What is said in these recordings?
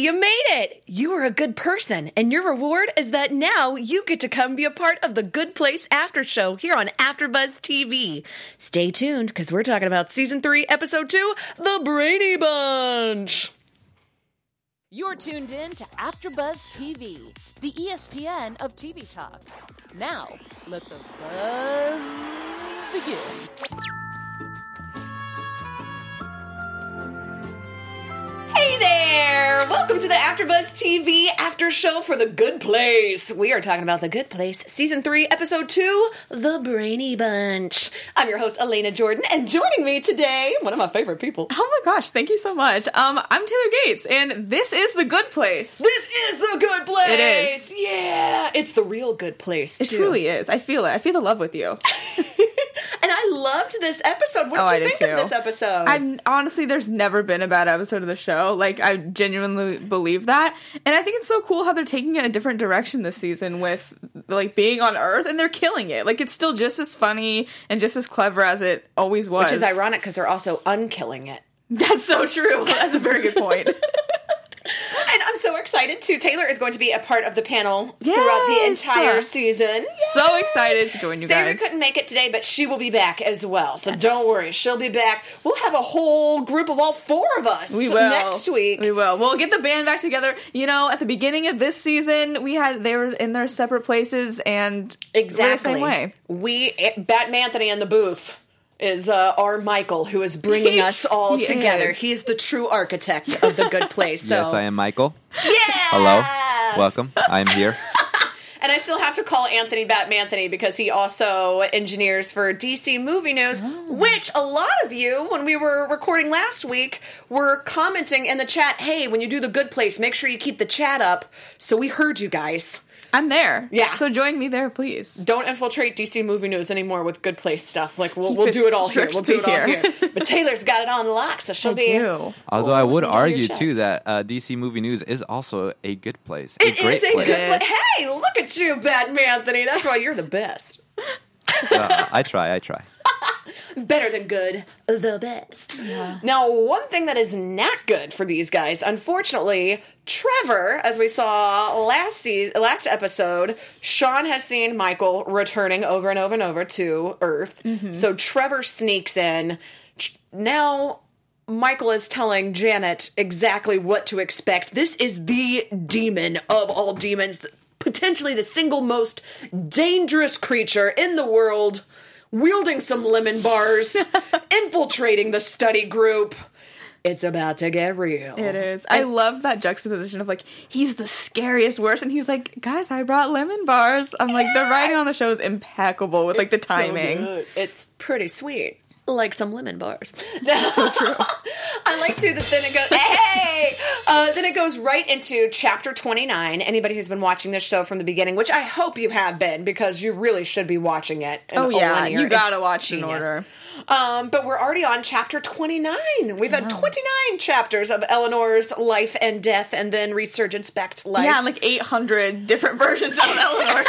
You made it! You are a good person, and your reward is that now you get to come be a part of the Good Place After Show here on AfterBuzz TV. Stay tuned, because we're talking about Season 3, Episode 2, The Brady Bunch! You're tuned in to AfterBuzz TV, the ESPN of TV talk. Now, let the buzz begin. Hey there! Welcome to the AfterBuzz TV After Show for The Good Place. We are talking about The Good Place, Season 3, Episode 2, The Brady Bunch. I'm your host, Elena Jordan, and joining me today, one of my favorite people. Oh my gosh, thank you so much. I'm Taylor Gates, and this is The Good Place. This is The Good Place! It is. Yeah! It's the real good place, too. It truly is. I feel it. I feel the love with you. And I loved this episode. What did you think of this episode? Honestly, there's never been a bad episode of the show. Like, I genuinely believe that. And I think it's so cool how they're taking it a different direction this season with, like, being on Earth, and they're killing it. Like, it's still just as funny and just as clever as it always was. Which is ironic, because they're also unkilling it. That's so true. That's a very good point. And I'm so excited, too. Taylor is going to be a part of the panel throughout the entire season. Yes. So excited to join you guys. Sarah couldn't make it today, but she will be back as well. So don't worry. She'll be back. We'll have a whole group of all four of us next week. We will. We'll get the band back together. You know, at the beginning of this season, they were in their separate places, and exactly the same way. Batman Anthony in the booth is our Michael, who is bringing us all together. Is. He's the true architect of the Good Place. So. Yes, I am Michael. Yeah! Hello. Welcome. I'm here. And I still have to call Anthony Batmanthony because he also engineers for DC Movie News, which a lot of you, when we were recording last week, were commenting in the chat, hey, when you do The Good Place, make sure you keep the chat up. So we heard you guys. I'm there. Yeah. So join me there, please. Don't infiltrate DC Movie News anymore with Good Place stuff. Like, we'll do it all here. We'll do it all here. But Taylor's got it on lock, so she'll be... Although I would argue, too, that DC Movie News is also a good place. It is a good place. Hey, look at you, Batman Anthony. That's why you're the best. I try. Better than good, the best. Yeah. Now, one thing that is not good for these guys, unfortunately, Trevor, as we saw last episode, Sean has seen Michael returning over and over and over to Earth. Mm-hmm. So Trevor sneaks in. Now, Michael is telling Janet exactly what to expect. This is the demon of all demons, potentially the single most dangerous creature in the world, wielding some lemon bars, infiltrating the study group. It's about to get real. It is. I love that juxtaposition of, like, he's the scariest, worst, and he's like, guys, I brought lemon bars. I'm like, the writing on the show is impeccable with, like, the timing. So good. It's pretty sweet. Like some lemon bars. That's so true. I like to that then it goes, hey! Then it goes right into chapter 29. Anybody who's been watching this show from the beginning, which I hope you have been, because you really should be watching it. You gotta watch in order. But we're already on chapter 29. We've had 29 chapters of Eleanor's life and death, and then resurgence back to life. Yeah, like 800 different versions of Eleanor.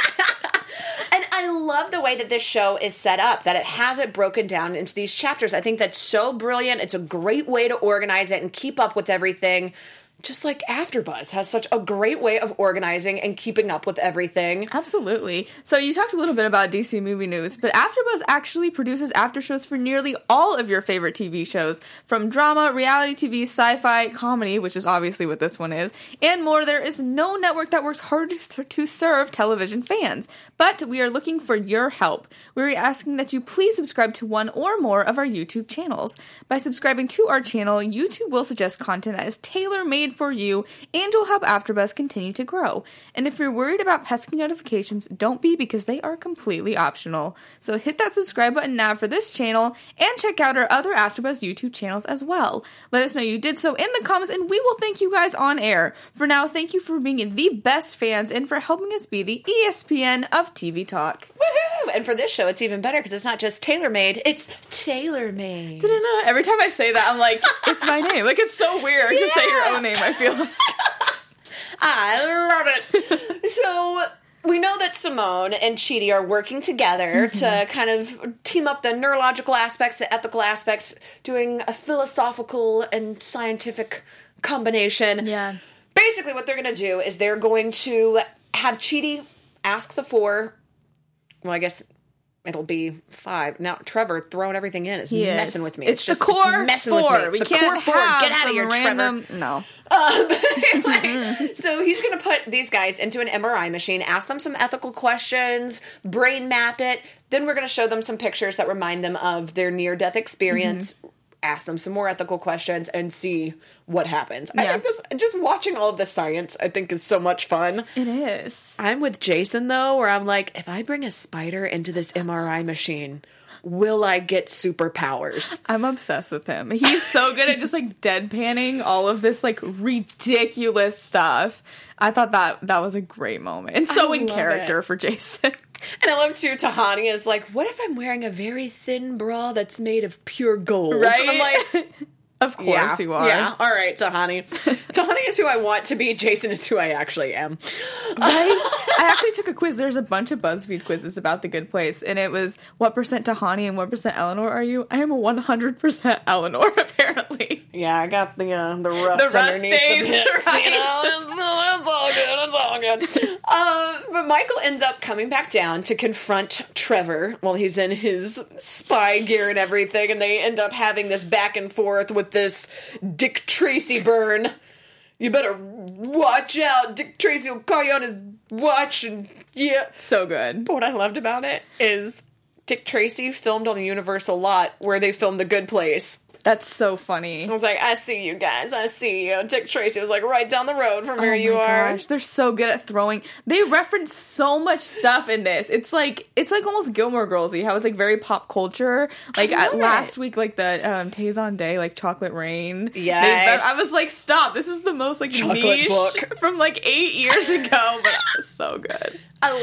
And I love the way that this show is set up, that it has it broken down into these chapters. I think that's so brilliant. It's a great way to organize it and keep up with everything. Just like AfterBuzz has such a great way of organizing and keeping up with everything. Absolutely. So you talked a little bit about DC Movie News, but AfterBuzz actually produces after shows for nearly all of your favorite TV shows, from drama, reality TV, sci-fi, comedy, which is obviously what this one is, and more. There is no network that works harder to serve television fans, but we are looking for your help. We're asking that you please subscribe to one or more of our YouTube channels. By subscribing to our channel, YouTube will suggest content that is tailor-made for you and will help AfterBuzz continue to grow. And if you're worried about pesky notifications, don't be, because they are completely optional. So hit that subscribe button now for this channel and check out our other AfterBuzz YouTube channels as well. Let us know you did so in the comments and we will thank you guys on air. For now, thank you for being the best fans and for helping us be the ESPN of TV talk. Woohoo! And for this show, it's even better because it's not just tailor-made, it's tailor-made. Every time I say that, I'm like, it's my name. Like, it's so weird to say your own name, I feel like. I love it. So we know that Simone and Chidi are working together to kind of team up the neurological aspects, the ethical aspects, doing a philosophical and scientific combination. Yeah. Basically, basically what they're going to do is they're going to have Chidi ask the 4, well, I guess it'll be 5. Now, Trevor throwing everything in is messing with me. It's the core messing 4. with me. We the can't core 4. have Get out some of here, random... Trevor. No. Anyway, so he's going to put these guys into an MRI machine, ask them some ethical questions, brain map it. Then we're going to show them some pictures that remind them of their near-death experience, ask them some more ethical questions, and see what happens. I think just watching all of the science, I think, is so much fun. It is. I'm with Jason, though, where I'm like, if I bring a spider into this MRI machine, will I get superpowers? I'm obsessed with him. He's so good at just like deadpanning all of this like ridiculous stuff. I thought that was a great moment and so in character for Jason. And I love too, Tahani is like, what if I'm wearing a very thin bra that's made of pure gold? Right? And I'm like, of course you are. Yeah, all right, Tahani. Tahani is who I want to be. Jason is who I actually am. Right? I actually took a quiz. There's a bunch of BuzzFeed quizzes about The Good Place, and it was what percent Tahani and what percent Eleanor are you? I am a 100% Eleanor, apparently. Yeah, I got the rust rust underneath stains, the pits, right? you know? It's all good. It's all good. But Michael ends up coming back down to confront Trevor while he's in his spy gear and everything, and they end up having this back and forth with this Dick Tracy burn. You better watch out. Dick Tracy will call you on his watch, and yeah. So good. But what I loved about it is Dick Tracy filmed on the Universal lot where they filmed The Good Place. That's so funny. I was like, I see you guys. I see you. Dick Tracy was like right down the road from where you are. Gosh, they're so good at throwing. They reference so much stuff in this. It's like almost Gilmore Girls-y, how it's like very pop culture. Like last week, like the Tazon Day, like Chocolate Rain. Yes. I was like, stop. This is the most like Chocolate niche book from like 8 years ago, but it's so good.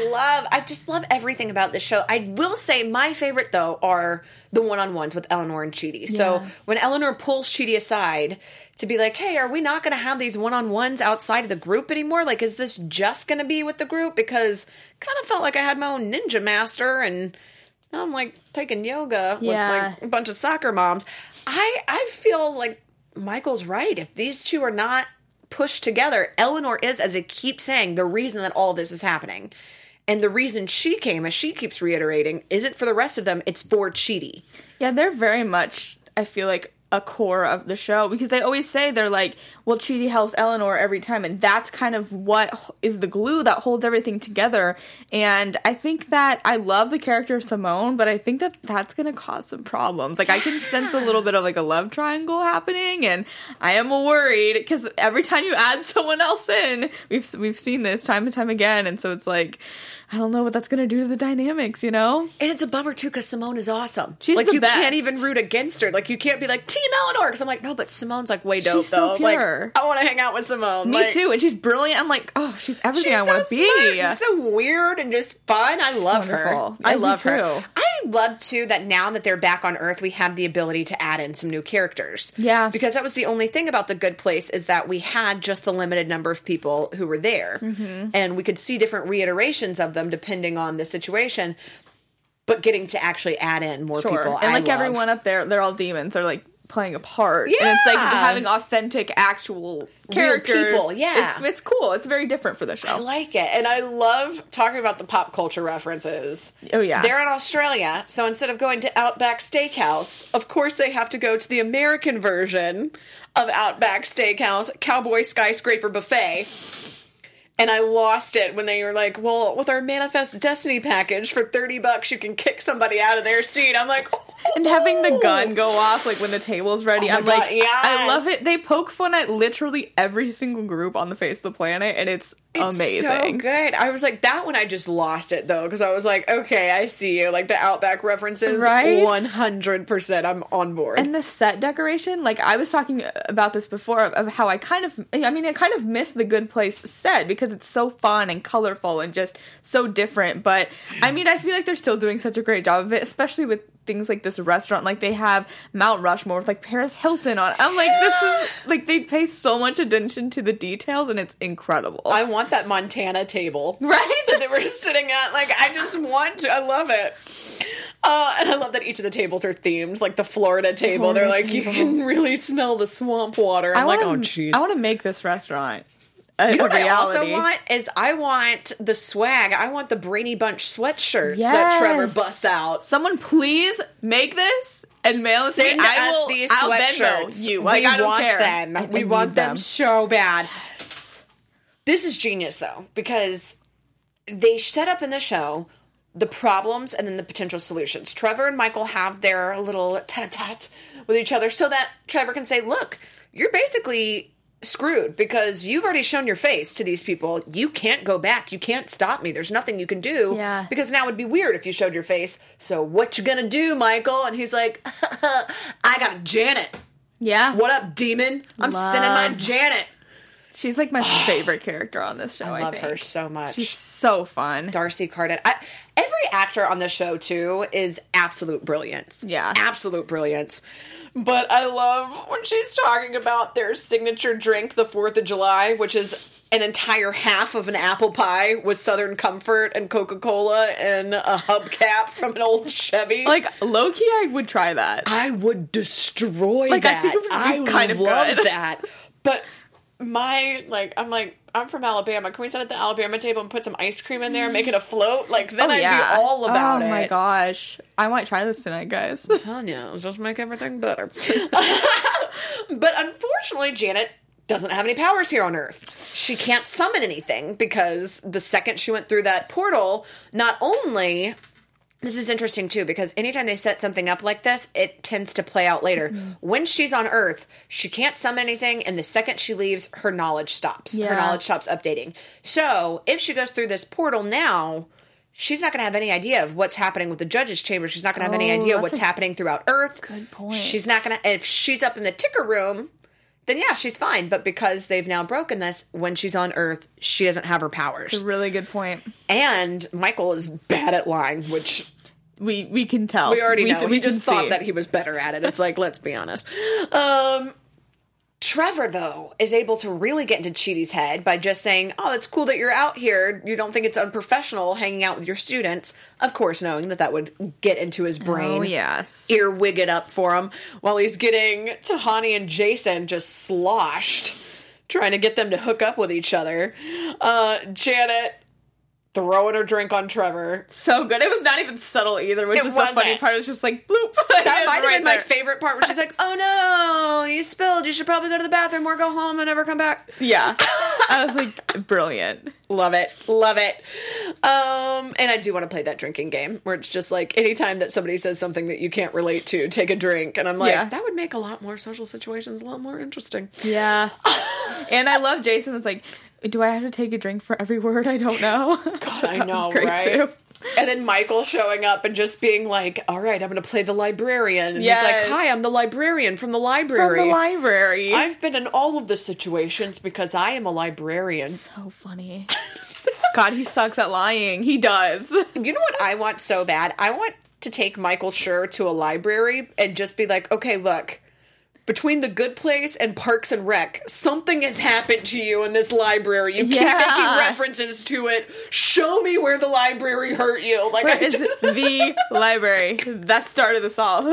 I just love everything about this show. I will say my favorite, though, are the one-on-ones with Eleanor and Chidi. Yeah. So when Eleanor pulls Chidi aside to be like, hey, are we not going to have these one-on-ones outside of the group anymore? Like, is this just going to be with the group? Because kind of felt like I had my own ninja master, and now I'm, like, taking yoga with, like, a bunch of soccer moms. I feel like Michael's right. If these two are not pushed together, Eleanor is, as it keeps saying, the reason that all this is happening. And the reason she came, as she keeps reiterating, isn't for the rest of them, it's for Chidi. Yeah, they're very much, I feel like, a core of the show, because they always say they're like, well, Chidi helps Eleanor every time, and that's kind of what is the glue that holds everything together. And I think that I love the character of Simone, but I think that that's going to cause some problems. Like, I can sense a little bit of like a love triangle happening, and I am worried because every time you add someone else in, we've seen this time and time again, and so it's like, I don't know what that's going to do to the dynamics, you know? And it's a bummer, too, because Simone is awesome. She's like, the you best. can't even root against her. Like, you can't be like, Team Eleanor, because I'm like, no, but Simone's, like, way dope, she's so though. pure. Like, I want to hang out with Simone. Me too, and she's brilliant. I'm like, oh, she's everything I want to be. Smart. So weird and just fun. I love her. I love her. I love, too, that now that they're back on Earth, we have the ability to add in some new characters. Yeah. Because that was the only thing about The Good Place, is that we had just the limited number of people who were there. Mm-hmm. And we could see different reiterations of them depending on the situation. But getting to actually add in more people, and like I love. everyone up there, they're all demons. They're like playing a part, yeah. and it's like having authentic, actual characters. Real people, yeah, it's cool. It's very different for the show. I like it, and I love talking about the pop culture references. Oh yeah, they're in Australia, so instead of going to Outback Steakhouse, of course they have to go to the American version of Outback Steakhouse, Cowboy Skyscraper Buffet. And I lost it when they were like, well, with our Manifest Destiny package for $30, you can kick somebody out of their seat. I'm like, oh. And having the gun go off, like, when the table's ready. Oh I'm like, yes. I love it. They poke fun at literally every single group on the face of the planet, and it's amazing. So good. I was like, that one I just lost it, though, because I was like, okay, I see you. Like, the Outback references, right? 100%. I'm on board. And the set decoration, like, I was talking about this before, of how I kind of miss the Good Place set, because it's so fun and colorful and just so different. But, I mean, I feel like they're still doing such a great job of it, especially with things like this restaurant. Like, they have Mount Rushmore with, like, Paris Hilton on. I'm like, this is, like, they pay so much attention to the details, and it's incredible. I want that Montana table. Right? That they were sitting at. Like, I just want to. I love it. And I love that each of the tables are themed. Like, the Florida table, they're like, you can really smell the swamp water. I'm like, oh, jeez. I want to make this restaurant You know what reality. I also want is I want the swag. I want the Brainy Bunch sweatshirts that Trevor busts out. Someone please make this and mail it to me. Send us these I'll sweatshirts. Venmo you. Like, I don't want care. them. We want them so bad. This is genius, though, because they set up in the show the problems and then the potential solutions. Trevor and Michael have their little tete-a-tete with each other so that Trevor can say, look, you're basically screwed because you've already shown your face to these people. You can't go back. You can't stop me. There's nothing you can do. Yeah. Because now it'd be weird if you showed your face. So what you gonna do, Michael? And he's like, I got Janet. Yeah. What up, demon? I'm sending my Janet. She's like my favorite character on this show, I love think. her so much. She's so fun. Darcy Carden. Every actor on the show, too, is absolute brilliance. Yeah. Absolute brilliance. But I love when she's talking about their signature drink, the 4th of July, which is an entire half of an apple pie with Southern Comfort and Coca-Cola and a hubcap from an old Chevy. Like, low-key, I would try that. I would destroy Like, that. I think it would be I kind of love good. that. But I'm from Alabama. Can we sit at the Alabama table and put some ice cream in there and make it a float? Like, then I'd be all about it. Oh my gosh. I might try this tonight, guys. I'm telling you, it'll just make everything better. But unfortunately, Janet doesn't have any powers here on Earth. She can't summon anything because the second she went through that portal, not only... This is interesting, too, because anytime they set something up like this, it tends to play out later. Mm-hmm. When she's on Earth, she can't summon anything, and the second she leaves, her knowledge stops. Yeah. Her knowledge stops updating. So, if she goes through this portal now, she's not going to have any idea of what's happening with the judge's chamber. She's not going to have any idea what's happening throughout Earth. Good point. She's not going to... If she's up in the ticker room... then yeah, she's fine. But because they've now broken this, when she's on Earth, she doesn't have her powers. It's a really good point. And Michael is bad at lying, which... We can tell. We already know. We just thought see. that he was better at it. It's like, let's be honest. Trevor, though, is able to really get into Chidi's head by just saying, oh, it's cool that you're out here. You don't think it's unprofessional hanging out with your students. Of course, knowing that would get into his brain. Oh, yes. Earwig it up for him while he's getting Tahani and Jason just sloshed, trying to get them to hook up with each other. Janet throwing her drink on Trevor. So good. It was not even subtle either, which was the funny part. It was just like, bloop. That might have been my favorite part, where she's like, oh no, you spilled. You should probably go to the bathroom or go home and never come back. Yeah. I was like, brilliant. Love it. Love it. And I do want to play that drinking game where it's just like, anytime that somebody says something that you can't relate to, take a drink. And I'm like, that would make a lot more social situations a lot more interesting. Yeah. And I love Jason was like, do I have to take a drink for every word I don't know? God, I know, that was great right? Too. And then Michael showing up and just being like, all right, I'm going to play the librarian. And he's like, hi, I'm the librarian from the library. From the library. I've been in all of the situations because I am a librarian. So funny. God, he sucks at lying. He does. You know what I want so bad? I want to take Michael Schur to a library and just be like, okay, look. Between The Good Place and Parks and Rec, something has happened to you in this library. You keep making references to it. Show me where the library hurt you. Like, where is the library? That started us all.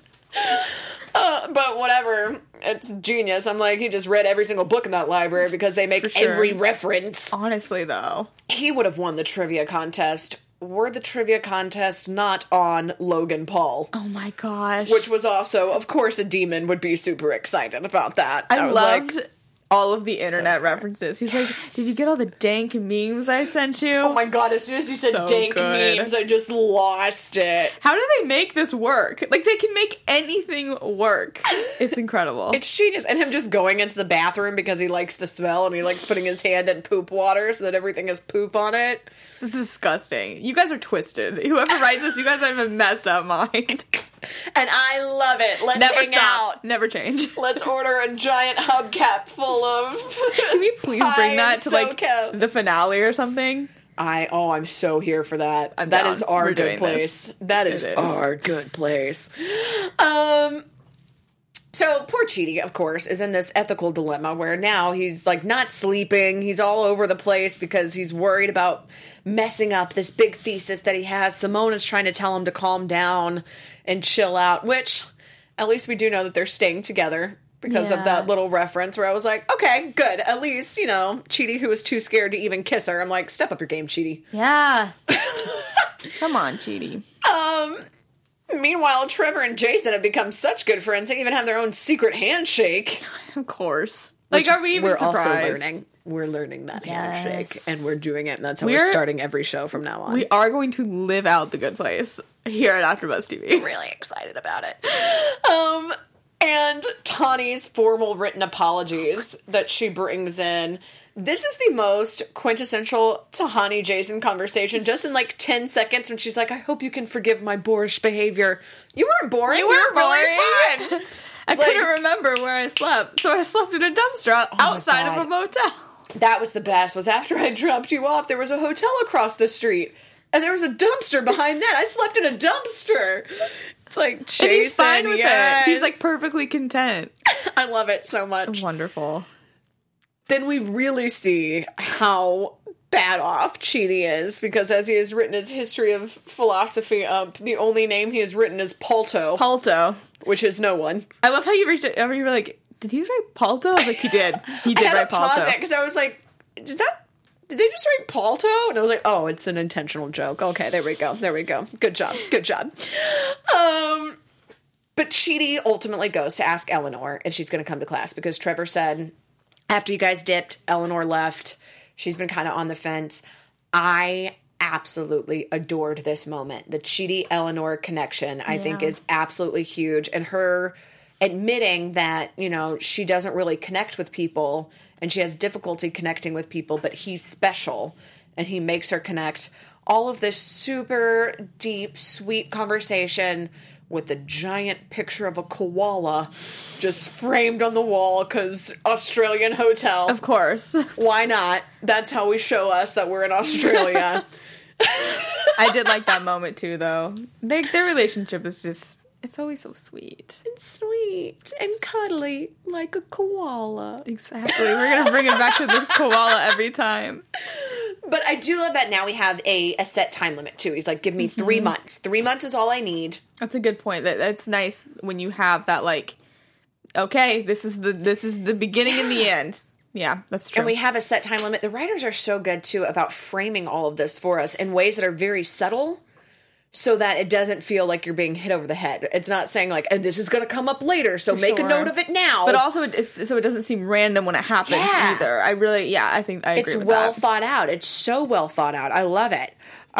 But whatever. It's genius. I'm like, he just read every single book in that library because they make every reference. Honestly, though. He would have won the trivia contest were the trivia contest not on Logan Paul. Oh my gosh. Which was also, of course, a demon would be super excited about that. I loved all of the internet references. He's like, did you get all the dank memes I sent you? Oh my god, as soon as he said dank memes, I just lost it. How do they make this work? Like, they can make anything work. It's incredible. It's genius. And him just going into the bathroom because he likes the smell and he likes putting his hand in poop water so that everything has poop on it. It's disgusting. You guys are twisted. Whoever writes this, you guys have a messed up mind. And I love it. Let's never hang stop. out. Never change. Let's order a giant hubcap full of Can we please bring that to like SoCo. the finale or something? I'm so here for that. I'm that down. is our We're good place. This. That is our good place. So poor Chidi, of course, is in this ethical dilemma where now he's like not sleeping. He's all over the place because he's worried about messing up this big thesis that he has. Simona's trying to tell him to calm down and chill out, which at least we do know that they're staying together because of that little reference where I was like, okay, good. At least, Chidi, who was too scared to even kiss her, I'm like, step up your game, Chidi. Yeah. Come on, Chidi. Meanwhile, Trevor and Jason have become such good friends, they even have their own secret handshake. Of course. Like, are we even surprised? Also learning. We're learning that handshake, and we're doing it, and that's how we're starting every show from now on. We are going to live out The Good Place here at AfterBuzz TV. I'm really excited about it. And Tawny's formal written apologies that she brings in. This is the most quintessential Tahani Jason conversation, just in like 10 seconds when she's like, I hope you can forgive my boorish behavior. You weren't boring. You were really fun. I couldn't remember where I slept, so I slept in a dumpster outside of a motel. That was the best, was after I dropped you off, there was a hotel across the street, and there was a dumpster behind that. I slept in a dumpster. It's like, Jason, and he's fine with it. He's like perfectly content. I love it so much. Wonderful. Then we really see how bad off Chidi is, because as he has written his history of philosophy up, the only name he has written is Palto. Palto. Which is no one. I love how you reached it. You were like, did he write Palto? I was like, he did. He did write Palto. I had to pause it, because I was like, did they just write Palto? And I was like, oh, it's an intentional joke. Okay, there we go. Good job. But Chidi ultimately goes to ask Eleanor if she's going to come to class, because Trevor said, after you guys dipped, Eleanor left. She's been kind of on the fence. I absolutely adored this moment. The Chidi-Eleanor connection, I think, is absolutely huge. And her admitting that, she doesn't really connect with people and she has difficulty connecting with people, but he's special and he makes her connect. All of this super deep, sweet conversation with the giant picture of a koala just framed on the wall because Australian hotel. Of course. Why not? That's how we show us that we're in Australia. I did like that moment too, though. Their relationship is just, it's always so sweet. It's sweet and cuddly like a koala. Exactly. We're going to bring it back to the koala every time. But I do love that now we have a set time limit, too. He's like, give me 3 months. 3 months is all I need. That's a good point. That's nice when you have that, like, okay, this is the beginning and the end. Yeah, that's true. And we have a set time limit. The writers are so good, too, about framing all of this for us in ways that are very subtle so that it doesn't feel like you're being hit over the head. It's not saying, like, and this is going to come up later, so make a note of it now. But also, so it doesn't seem random when it happens either. I agree with that. It's well thought out. It's so well thought out. I love it.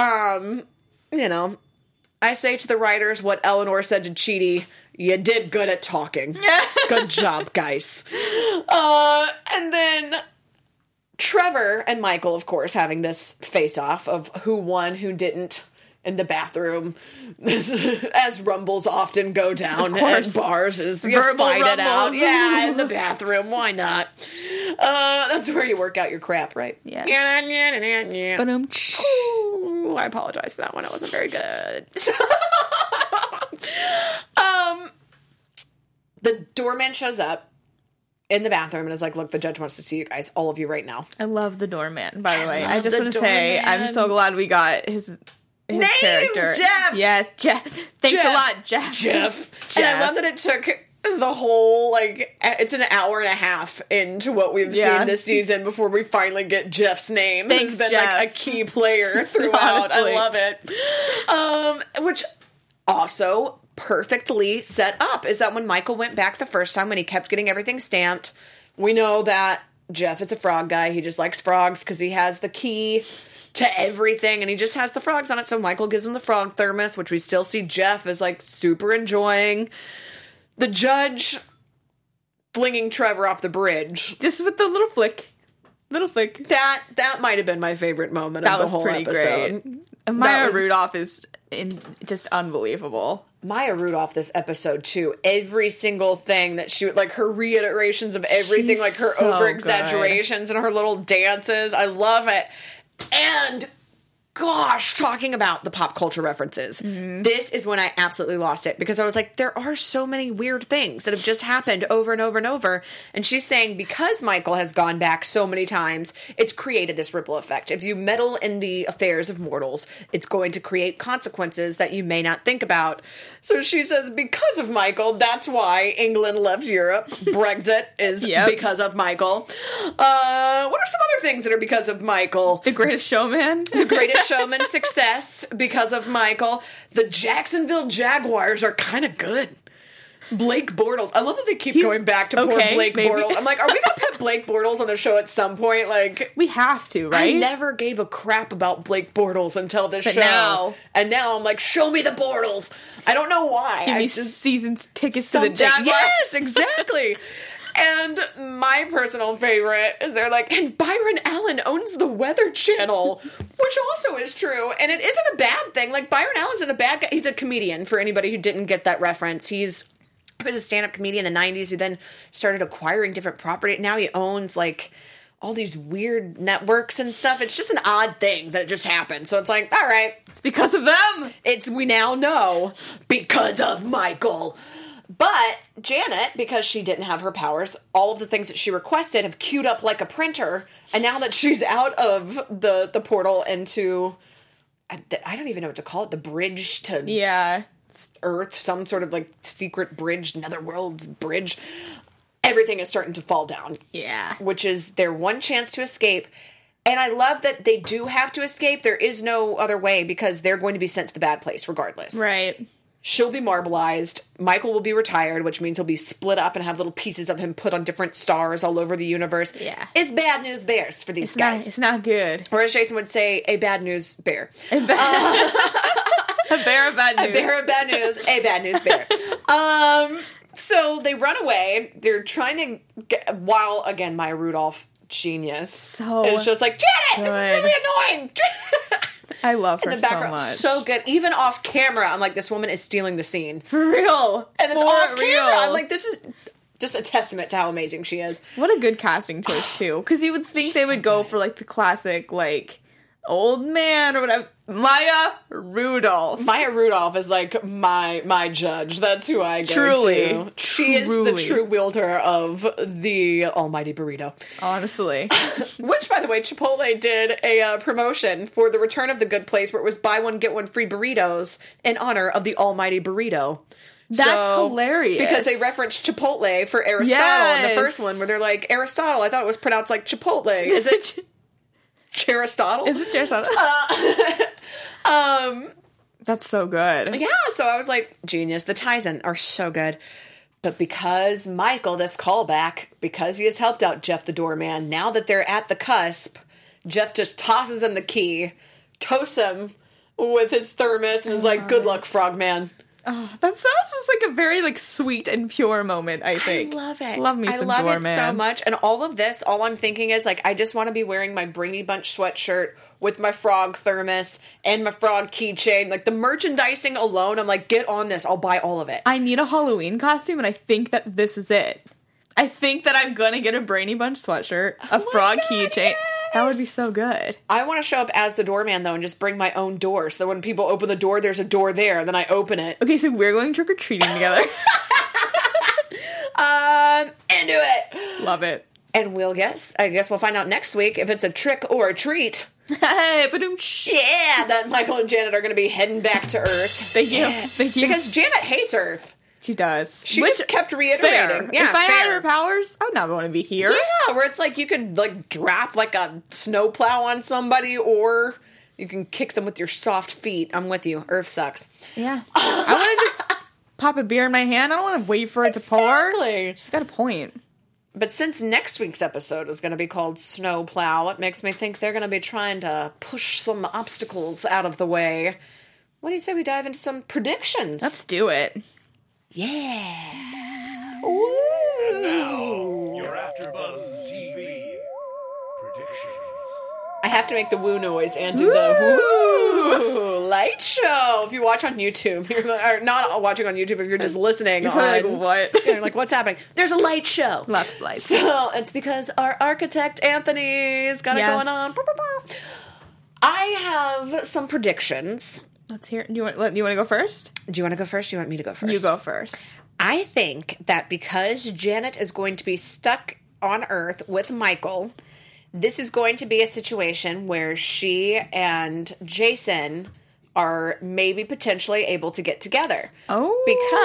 I say to the writers what Eleanor said to Chidi, you did good at talking. Good job, guys. And then Trevor and Michael, of course, having this face-off of who won, who didn't in the bathroom, as rumbles often go down at bars, is you fight it out. Yeah, in the bathroom. Why not? That's where you work out your crap, right? Yeah. But I apologize for that one. It wasn't very good. The doorman shows up in the bathroom and is like, look, the judge wants to see you guys, all of you right now. I love the doorman, by the way. I just want to say, I'm so glad we got his name, character. Jeff. Yes, Jeff. Thanks a lot, Jeff. Jeff. And I love that it took the whole, it's an hour and a half into what we've seen this season before we finally get Jeff's name. Thanks, He's been Jeff. a key player throughout. I love it. Which also perfectly set up is that when Michael went back the first time, when he kept getting everything stamped, we know that Jeff is a frog guy. He just likes frogs because he has the key to everything, and he just has the frogs on it. So Michael gives him the frog thermos, which we still see Jeff is super enjoying. The judge flinging Trevor off the bridge, just with the little flick. That might have been my favorite moment of the whole episode. That was pretty great. Maya Rudolph is just unbelievable. Maya Rudolph this episode too. Every single thing that she her reiterations of everything, She's her so over exaggerations and her little dances. I love it. And gosh, talking about the pop culture references. This is when I absolutely lost it because I was like, there are so many weird things that have just happened over and over and over. And she's saying because Michael has gone back so many times, it's created this ripple effect. If you meddle in the affairs of mortals, it's going to create consequences that you may not think about. So she says, because of Michael, that's why England left Europe. Brexit is because of Michael. What are some other things that are because of Michael? The Greatest Showman. The Greatest Showman success because of Michael. The Jacksonville Jaguars are kind of good. Blake Bortles. I love that they keep going back to poor Blake Bortles. I'm like, are we going to put Blake Bortles on the show at some point? Like, we have to, right? I never gave a crap about Blake Bortles until this show. And now I'm like, show me the Bortles. I don't know why. Give me season tickets to the Jaguars. Yes, exactly. And my personal favorite is they're like, and Byron Allen owns the Weather Channel, which also is true. And it isn't a bad thing. Like, Byron Allen's not a bad guy. He's a comedian, for anybody who didn't get that reference. He was a stand-up comedian in the 90s who then started acquiring different property. Now he owns, like, all these weird networks and stuff. It's just an odd thing that it just happened. So it's like, all right. It's because of them. We now know because of Michael. But Janet, because she didn't have her powers, all of the things that she requested have queued up like a printer. And now that she's out of the portal into, I don't even know what to call it, the bridge to Earth, some sort of like secret bridge, netherworld bridge, everything is starting to fall down. Yeah. Which is their one chance to escape. And I love that they do have to escape. There is no other way because they're going to be sent to the bad place regardless. Right. She'll be marbleized. Michael will be retired, which means he'll be split up and have little pieces of him put on different stars all over the universe. Yeah. It's bad news bears for these guys. It's not good. Or as Jason would say, a bad news bear. A bear of bad news. A bear of bad news. A bad news bear. So they run away. They're trying to get, while, again, Maya Rudolph, genius. So it's just like, Janet, this is really annoying. I love her in the background. So much. So good. Even off camera, I'm like, this woman is stealing the scene. For real. And it's off camera. I'm like, this is just a testament to how amazing she is. What a good casting choice, too. Because you would think they would go for, like, the classic, like, old man or whatever. Maya Rudolph. Maya Rudolph is like my judge. That's who I go to. She is the true wielder of the almighty burrito. Honestly. Which, by the way, Chipotle did a promotion for the return of the Good Place where it was buy one, get one free burritos in honor of the almighty burrito. That's hilarious. Because they referenced Chipotle for Aristotle in the first one where they're like, Aristotle, I thought it was pronounced like Chipotle. Is it Aristotle? Is it Aristotle? That's so good. Yeah, so I was like, genius. The ties in are so good. But because Michael, this callback, because he has helped out Jeff the doorman, now that they're at the cusp, Jeff just tosses him the key, toasts him with his thermos, and is like, good luck, frogman. Oh, that was just like a very like sweet and pure moment, I think. I love it. Love me some I love doorman. it so much. And all of this, all I'm thinking is like, I just want to be wearing my Brady Bunch sweatshirt with my frog thermos and my frog keychain. Like the merchandising alone, I'm like, get on this. I'll buy all of it. I need a Halloween costume, and I think that this is it. I think that I'm gonna get a Brady Bunch sweatshirt, a frog keychain. Yes. That would be so good. I want to show up as the doorman, though, and just bring my own door. So that when people open the door, there's a door there. Then I open it. Okay, so we're going trick-or-treating together. Into it. Love it. And I guess we'll find out next week if it's a trick or a treat. Hey, ba-doom-sh. Yeah, that Michael and Janet are going to be heading back to Earth. Thank you. Thank you. Because Janet hates Earth. She does. She just kept reiterating. Fair. Yeah, if I had her powers, I would not want to be here. Yeah, where it's like you could like drop like a snowplow on somebody, or you can kick them with your soft feet. I'm with you. Earth sucks. Yeah. I want to just pop a beer in my hand. I don't want to wait for it to pour. She's got a point. But since next week's episode is going to be called Snowplow, it makes me think they're going to be trying to push some obstacles out of the way. What do you say we dive into some predictions? Let's do it. Yeah. Ooh. And now, your AfterBuzz TV predictions. I have to make the woo noise and do the woo light show. If you watch on YouTube, or not watching on YouTube, if you're just listening, you're like, what? You're like, what's happening? There's a light show. Lots of lights. So it's because our architect Anthony's got it going on. I have some predictions. Let's hear. Do you want to go first? Do you want to go first? Do you want me to go first? You go first. I think that because Janet is going to be stuck on Earth with Michael, this is going to be a situation where she and Jason are maybe potentially able to get together. Oh.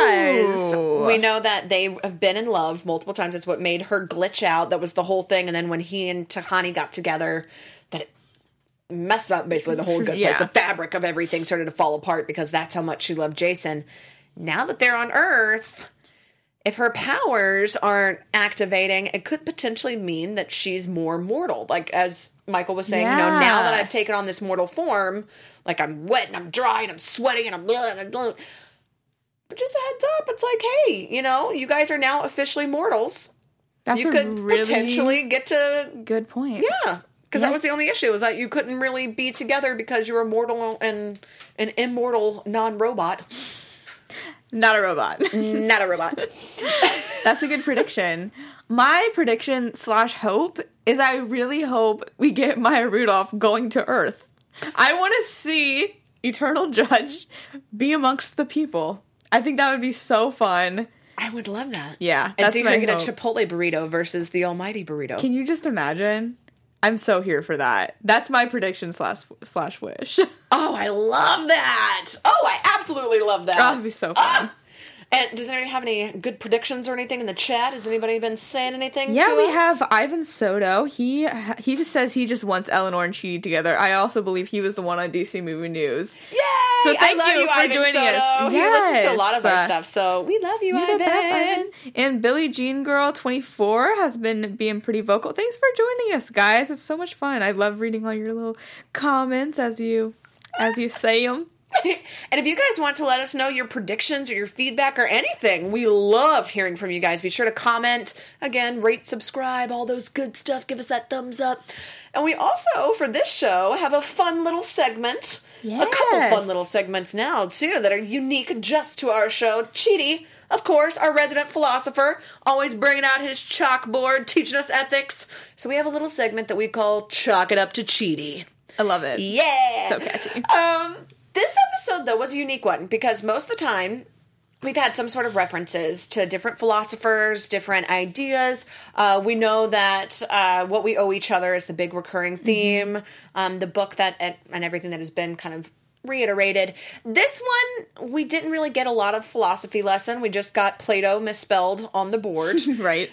Because we know that they have been in love multiple times. It's what made her glitch out. That was the whole thing. And then when he and Tahani got together, that it messed up basically the whole good place. The fabric of everything started to fall apart because that's how much she loved Jason. Now that they're on Earth, if her powers aren't activating, it could potentially mean that she's more mortal. Like, as Michael was saying, now that I've taken on this mortal form, like, I'm wet and I'm dry and I'm sweaty and I'm blah, and blah. But just a heads up, it's like, hey, you guys are now officially mortals. That's you could potentially get to... Good point. Yeah. Because that was the only issue, was that you couldn't really be together because you were mortal and an immortal non-robot. Not a robot. Not a robot. That's a good prediction. My prediction / hope is I really hope we get Maya Rudolph going to Earth. I want to see Eternal Judge be amongst the people. I think that would be so fun. I would love that. Yeah. And see if we get a Chipotle burrito versus the almighty burrito. Can you just imagine? I'm so here for that. That's my prediction / wish. Oh, I love that. Oh, I absolutely love that. Oh, that'd be so fun. And does anybody have any good predictions or anything in the chat? Has anybody been saying anything Yeah, to we us? have Ivan Soto. He just says he just wants Eleanor and Chidi together. I also believe he was the one on DC Movie News. Yay! So thank I love you for Ivan joining Soto. us. He listens to a Yes. lot of our stuff, so we love you, You're Ivan. the best, Ivan. And Billie Jean Girl 24 has been being pretty vocal. Thanks for joining us, guys. It's so much fun. I love reading all your little comments as you say them. And if you guys want to let us know your predictions or your feedback or anything, we love hearing from you guys. Be sure to comment. Again, rate, subscribe, all those good stuff. Give us that thumbs up. And we also, for this show, have a fun little segment. Yes. A couple fun little segments now, too, that are unique just to our show. Chidi, of course, our resident philosopher, always bringing out his chalkboard, teaching us ethics. So we have a little segment that we call Chalk It Up to Chidi. I love it. Yeah! So catchy. This episode, though, was a unique one because most of the time we've had some sort of references to different philosophers, different ideas. We know that what we owe each other is the big recurring theme, the book that and everything that has been kind of reiterated. This one, we didn't really get a lot of philosophy lesson. We just got Plato misspelled on the board. Right.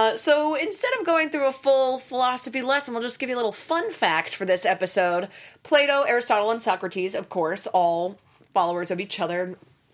So instead of going through a full philosophy lesson, we'll just give you a little fun fact for this episode. Plato, Aristotle, and Socrates, of course, all followers of each other.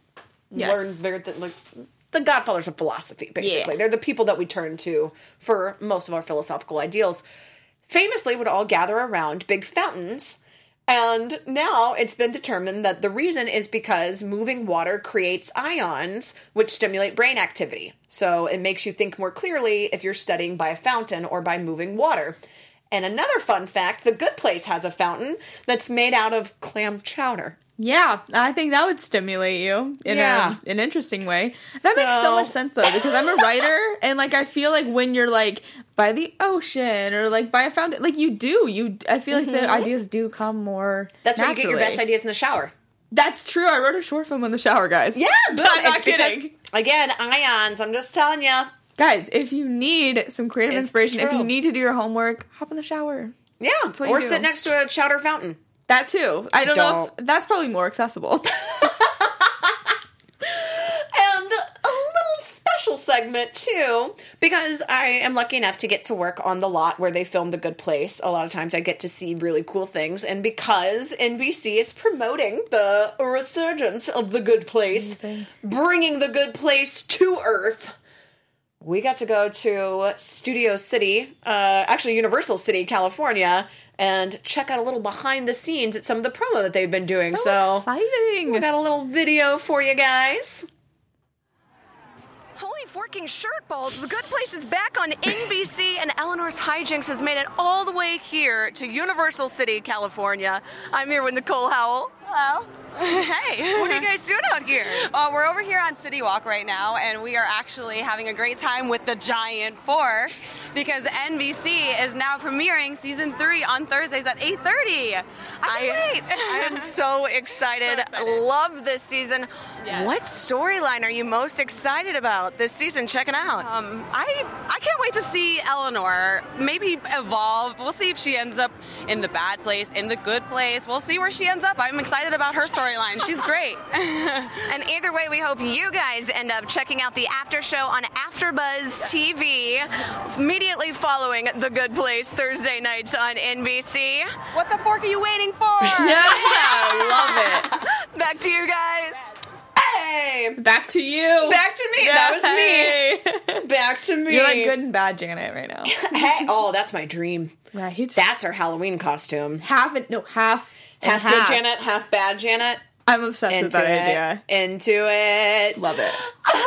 Yes. Learn the godfathers of philosophy, basically. Yeah. They're the people that we turn to for most of our philosophical ideals. Famously would all gather around big fountains. And now it's been determined that the reason is because moving water creates ions, which stimulate brain activity. So it makes you think more clearly if you're studying by a fountain or by moving water. And another fun fact, The Good Place has a fountain that's made out of clam chowder. Yeah, I think that would stimulate you in an interesting way. That makes so much sense, though, because I'm a writer, and, like, I feel like when you're, like, by the ocean or, like, by a fountain, like, I feel like the ideas do come more That's where naturally. you get your best ideas in the shower. That's true. I wrote a short film in the shower, guys. Yeah, I'm not kidding. Because, again, ions, I'm just telling you. Guys, if you need some creative inspiration, if you need to do your homework, hop in the shower. Yeah, or sit next to a chowder fountain. That too. I don't know if that's probably more accessible. And a little special segment too, because I am lucky enough to get to work on the lot where they filmed The Good Place. A lot of times I get to see really cool things, and because NBC is promoting the resurgence of The Good Place, bringing The Good Place to Earth, we got to go to Studio City, actually Universal City, California, and check out a little behind the scenes at some of the promo that they've been doing. So exciting. We got a little video for you guys. Holy forking shirt balls. The Good Place is back on NBC, and Eleanor's hijinks has made it all the way here to Universal City, California. I'm here with Nicole Howell. Hello. Hey, what are you guys doing out here? We're over here on City Walk right now, and we are actually having a great time with the Giant Four because NBC is now premiering season 3 on Thursdays at 8:30. I am so excited. Love this season. Yes. What storyline are you most excited about this season? Check it out. I can't wait to see Eleanor maybe evolve. We'll see if she ends up in the bad place, in the good place. We'll see where she ends up. I'm excited about her storyline. She's great. And either way, we hope you guys end up checking out the after show on AfterBuzz TV immediately following The Good Place Thursday nights on NBC. What the fork are you waiting for? Yeah, I love it. Back to you guys. Hey! Back to you. Back to me. That was me. Back to me. You're like good and bad Janet right now. Hey, oh, that's my dream. Right. That's her Halloween costume. Half good Janet, half bad Janet. I'm obsessed with that idea. Into it. Love it.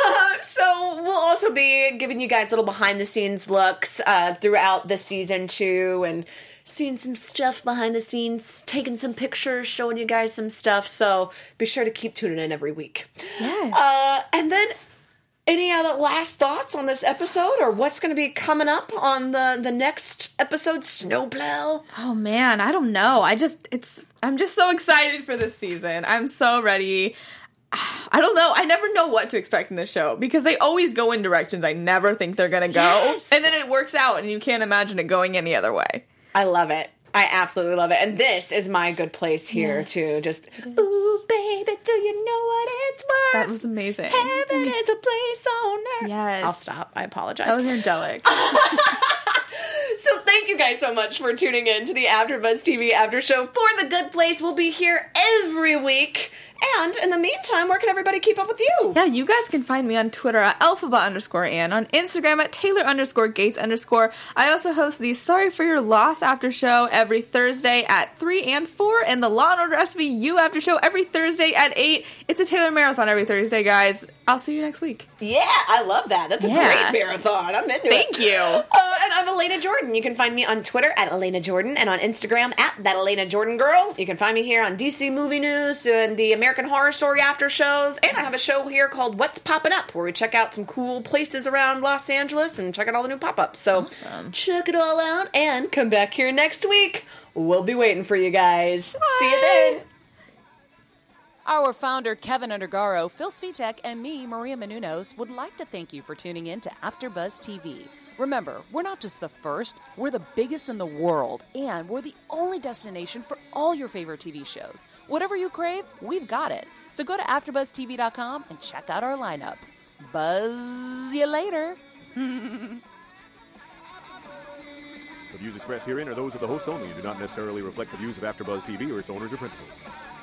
So we'll also be giving you guys little behind the scenes looks throughout the season 2 and seeing some stuff behind the scenes, taking some pictures, showing you guys some stuff. So be sure to keep tuning in every week. Yes. And then any other last thoughts on this episode or what's going to be coming up on the next episode, Snowplow? Oh man, I don't know. I'm just so excited for this season. I'm so ready. I don't know. I never know what to expect in this show because they always go in directions I never think they're going to go. Yes. And then it works out and you can't imagine it going any other way. I love it. I absolutely love it. And this is my good place here too. Just, ooh, baby, do you know what it's worth? That was amazing. Heaven is a place on earth. Yes. I'll stop. I apologize. That was angelic. So thank you guys so much for tuning in to the AfterBuzz TV After Show for The Good Place. We'll be here every week. And in the meantime, where can everybody keep up with you? Yeah, you guys can find me on Twitter at Elphaba_Ann, on Instagram at Taylor_Gates_. I also host the Sorry for Your Loss After Show every Thursday at 3 and 4, and the Law & Order SVU After Show every Thursday at 8. It's a Taylor Marathon every Thursday, guys. I'll see you next week. Yeah, I love that. That's a great marathon. I'm into it. Thank you. And I'm Elena Jordan. You can find me on Twitter at Elena Jordan and on Instagram at That Elena Jordan Girl. You can find me here on DC Movie News and the American Horror Story After Shows. And I have a show here called What's Poppin' Up, where we check out some cool places around Los Angeles and check out all the new pop-ups. So check it all out and come back here next week. We'll be waiting for you guys. Bye. See you then. Our founder, Kevin Undergaro, Phil Svitek, and me, Maria Menounos, would like to thank you for tuning in to AfterBuzz TV. Remember, we're not just the first, we're the biggest in the world, and we're the only destination for all your favorite TV shows. Whatever you crave, we've got it. So go to AfterBuzzTV.com and check out our lineup. Buzz you later. The views expressed herein are those of the hosts only and do not necessarily reflect the views of AfterBuzz TV or its owners or principals.